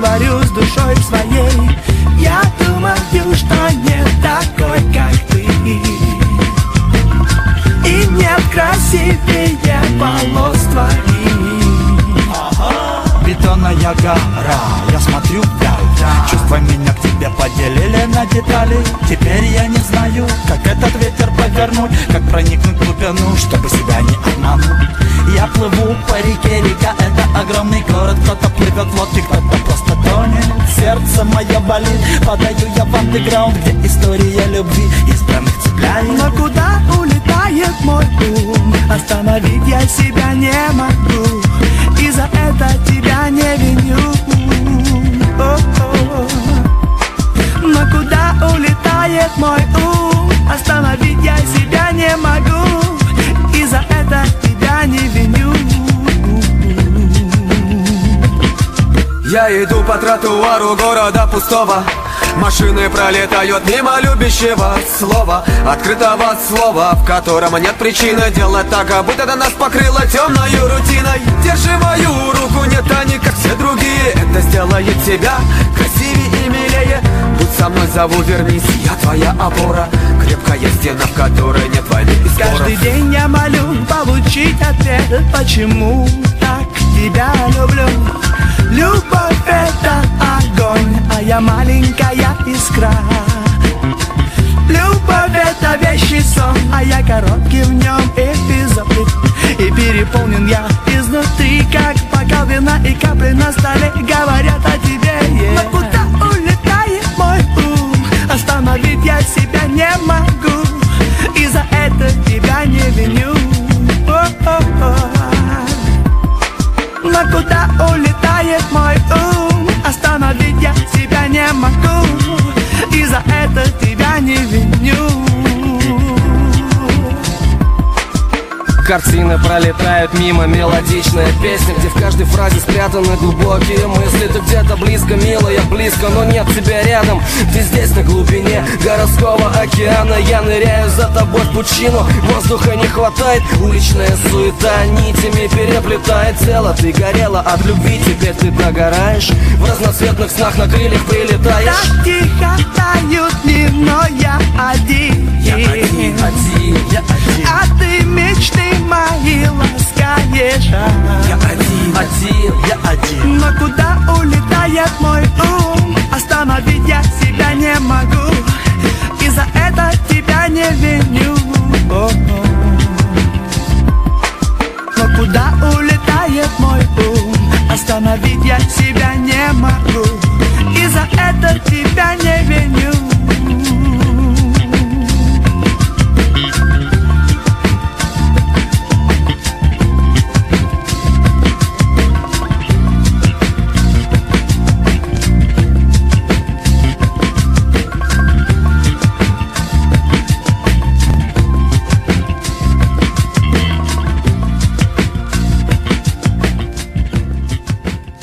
творю с душой своей. Я думаю, что нет такой, как ты, и нет красивее волос твоих. Бетонная гора, я смотрю вдаль. Чувства меня к тебе поделили на детали. Теперь я не знаю, как этот ветер повернуть, как проникнуть в глубину, чтобы себя не обмануть. Я плыву по реке, река — это огромный город. Кто-то плывет в лодке, кто-то просто тонет. Сердце мое болит, подаю я в андеграунд, где история любви избранных цепляет. Но куда улетает мой ум? Остановить я себя не могу, и за это тебя не виню. Но куда улетает мой ум? Остановить я себя не могу, и за это тебя не виню. Я иду по тротуару города пустого. Машины пролетают мимо любящего слова, открытого слова, в котором нет причины делать так, а будто это нас покрыло темной рутиной. Держи мою руку, не тани, как все другие. Это сделает тебя красивее и милее. Будь со мной, зову, вернись, я твоя опора, крепкая стена, в которой нет войны и споров. Каждый день я молю получить ответ, почему так тебя люблю. Любовь — это огонь, а я маленькая искра. Любовь — это вещий сон, а я короткий в нем эпизод. И переполнен я изнутри, как бокал вина, и капли на столе говорят о тебе. Но куда улетает мой ум? Остановить я себя не могу, и за это тебя не виню. Но куда улетает мой ум? Остановить я себя не могу, и за это тебя не виню. Картины пролетают мимо, мелодичная песня, где в каждой фразе спрятаны глубокие мысли. Ты где-то близко, милая, близко, но нет тебя рядом. Ты здесь на глубине городского океана. Я ныряю за тобой в пучину, воздуха не хватает. Уличная суета нитями переплетает тело. Ты горела от любви, теперь ты догораешь. В разноцветных снах на крыльях прилетаешь. Так тихо тают дни, но я один. Я один, я один. А ты мечты мои ласкаешь. Я один, я один. Но куда улетает мой ум? Остановить я себя не могу, и за это тебя не виню. Но куда улетает мой ум? Остановить я себя не могу, и за это тебя не виню.